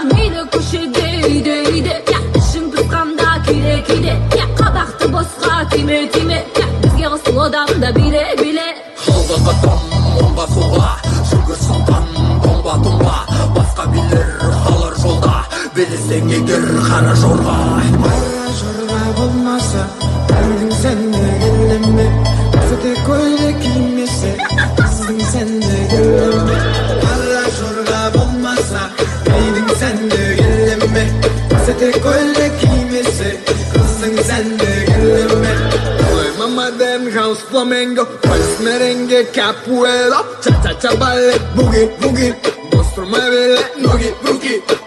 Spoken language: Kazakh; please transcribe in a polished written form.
мейлі көшеде үйде ішің пысқанда кире я қабақты босқа тиме я бізге қосыл одағында биле Жолдағы там оңға суға жүгір сұлтан томба басқа билер қалар жолда білесең егер қара жорға болмаса бәрдің сәнді келеме Көзде көйлек кимесе қыздың сәнді келеме Қара жорға болмаса бәрдің сәнді келеме Көзде көйлек кимесе қыздың сәнді келеме Ой, mama den house flamengo Pues merengue capuelo Cha-cha-cha ballet boogie Bostor muévele Noogie, brookie